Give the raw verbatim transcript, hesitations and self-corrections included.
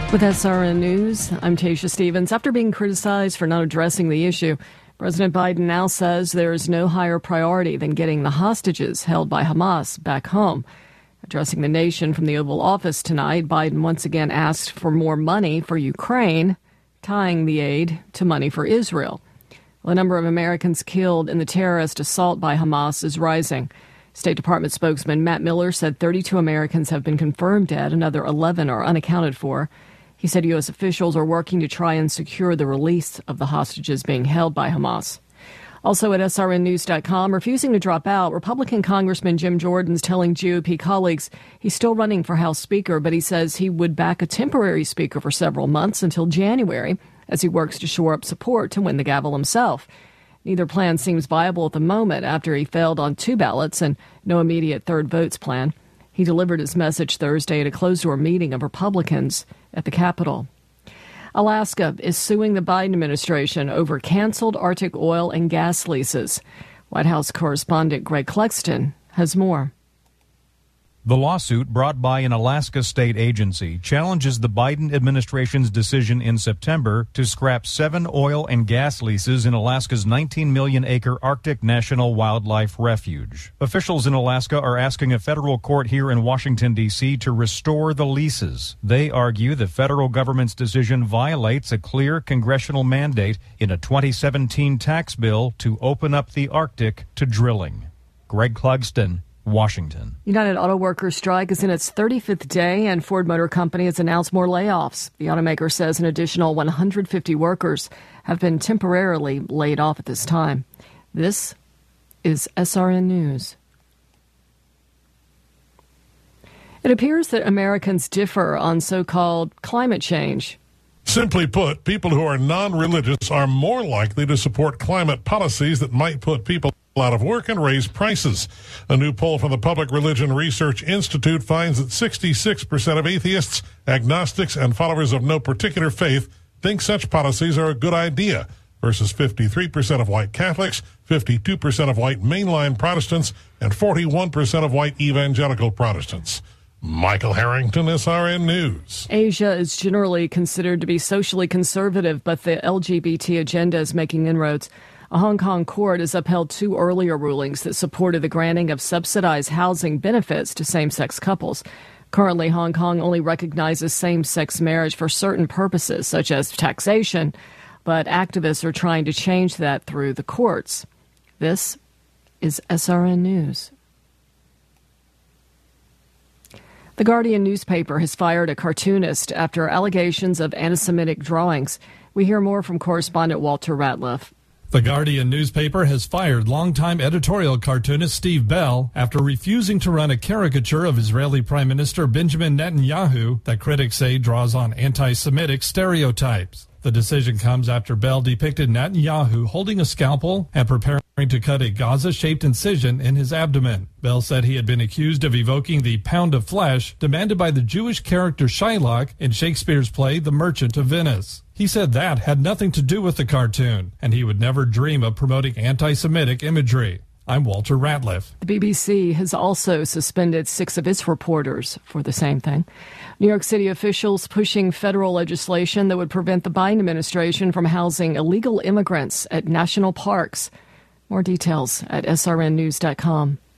With S R N News, I'm Tasha Stevens. After being criticized for not addressing the issue, President Biden now says there is no higher priority than getting the hostages held by Hamas back home. Addressing the nation from the Oval Office tonight, Biden once again asked for more money for Ukraine, tying the aid to money for Israel. The number of Americans killed in the terrorist assault by Hamas is rising. State Department spokesman Matt Miller said thirty-two Americans have been confirmed dead, another eleven are unaccounted for. He said U S officials are working to try and secure the release of the hostages being held by Hamas. Also at S R N news dot com, refusing to drop out, Republican Congressman Jim Jordan's telling G O P colleagues he's still running for House Speaker, but he says he would back a temporary speaker for several months until January as he works to shore up support to win the gavel himself. Neither plan seems viable at the moment after he failed on two ballots and no immediate third votes plan. He delivered his message Thursday at a closed-door meeting of Republicans at the Capitol. Alaska is suing the Biden administration over canceled Arctic oil and gas leases. White House correspondent Greg Clugston has more. The lawsuit, brought by an Alaska state agency, challenges the Biden administration's decision in September to scrap seven oil and gas leases in Alaska's nineteen million acre Arctic National Wildlife Refuge. Officials in Alaska are asking a federal court here in Washington, D C to restore the leases. They argue the federal government's decision violates a clear congressional mandate in a twenty seventeen tax bill to open up the Arctic to drilling. Greg Clugston, Washington. United Auto Workers strike is in its thirty-fifth day, and Ford Motor Company has announced more layoffs. The automaker says an additional one hundred fifty workers have been temporarily laid off at this time. This is S R N News. It appears that Americans differ on so-called climate change. Simply put, people who are non-religious are more likely to support climate policies that might put people out of work and raise prices. A new poll from the Public Religion Research Institute finds that sixty-six percent of atheists, agnostics, and followers of no particular faith think such policies are a good idea, versus fifty-three percent of white Catholics, fifty-two percent of white mainline Protestants, and forty-one percent of white evangelical Protestants. Michael Harrington, S R N News. Asia is generally considered to be socially conservative, but the L G B T agenda is making inroads. A Hong Kong court has upheld two earlier rulings that supported the granting of subsidized housing benefits to same-sex couples. Currently, Hong Kong only recognizes same-sex marriage for certain purposes, such as taxation, but activists are trying to change that through the courts. This is S R N News. The Guardian newspaper has fired a cartoonist after allegations of anti-Semitic drawings. We hear more from correspondent Walter Ratliff. The Guardian newspaper has fired longtime editorial cartoonist Steve Bell after refusing to run a caricature of Israeli Prime Minister Benjamin Netanyahu that critics say draws on anti-Semitic stereotypes. The decision comes after Bell depicted Netanyahu holding a scalpel and preparing to cut a Gaza-shaped incision in his abdomen. Bell said he had been accused of evoking the pound of flesh demanded by the Jewish character Shylock in Shakespeare's play The Merchant of Venice. He said that had nothing to do with the cartoon, and he would never dream of promoting anti-Semitic imagery. I'm Walter Ratliff. The B B C has also suspended six of its reporters for the same thing. New York City officials pushing federal legislation that would prevent the Biden administration from housing illegal immigrants at national parks. More details at S R N news dot com.